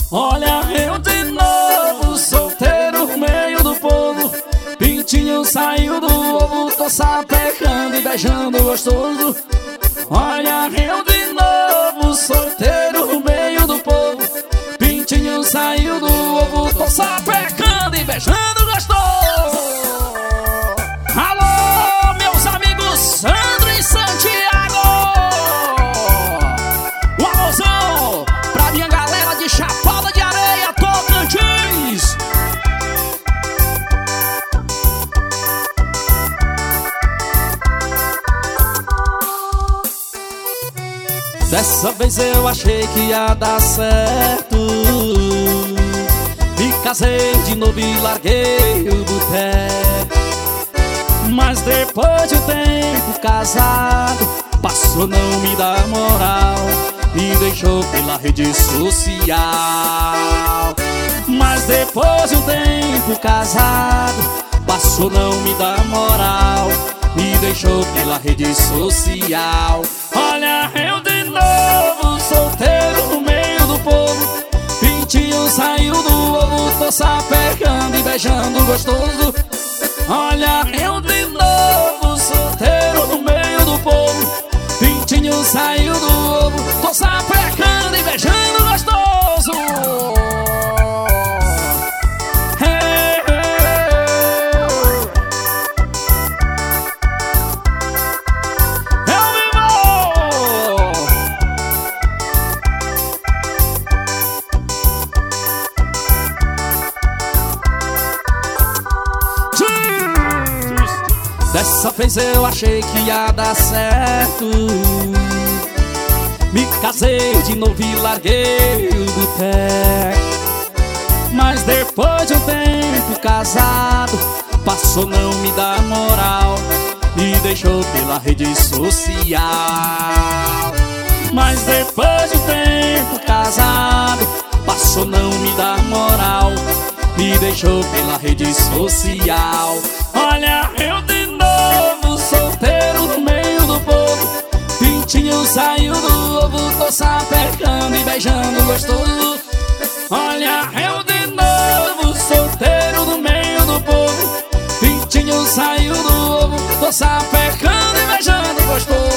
Olha eu de novo, solteiro no meio do povo. Pintinho saiu do ovo, tô sapecando e beijando gostoso. Olha eu de novo, solteiro no meio do povo. Pintinho saiu do ovo, tô sapecando e beijando gostoso. Alô, meus amigos Sandro e Santiago. Um alôzão pra minha galera de Chapada de Areia, Tocantins. Dessa vez eu achei que ia dar certo. Me casei de novo e larguei o boteco. Mas depois de um tempo casado, passou não me dar moral, me deixou pela rede social. Mas depois de um tempo casado, passou não me dar moral, me deixou pela rede social. Olha eu de novo, solteiro no meio do povo. Pintinho saiu do ovo, tô sapecando e beijando gostoso. Olha eu de novo, solteiro no meio do povo. Pintinho saiu do ovo, tô sapecando e beijando gostoso. Hey, hey, hey. Eu vivo. Dessa vez eu achei que ia dar certo. Me casei de novo e larguei o boteco. Mas depois de um tempo casado, passou não me dar moral, me deixou pela rede social. Mas depois de um tempo casado, passou não me dar moral, me deixou pela rede social. Olha eu de novo, solteiro no meio do povo. Pintinho saiu do ovo, tô sapecando e beijando gostoso. Olha eu de novo, solteiro no meio do povo. Pintinho saiu do ovo, tô sapecando e beijando gostoso.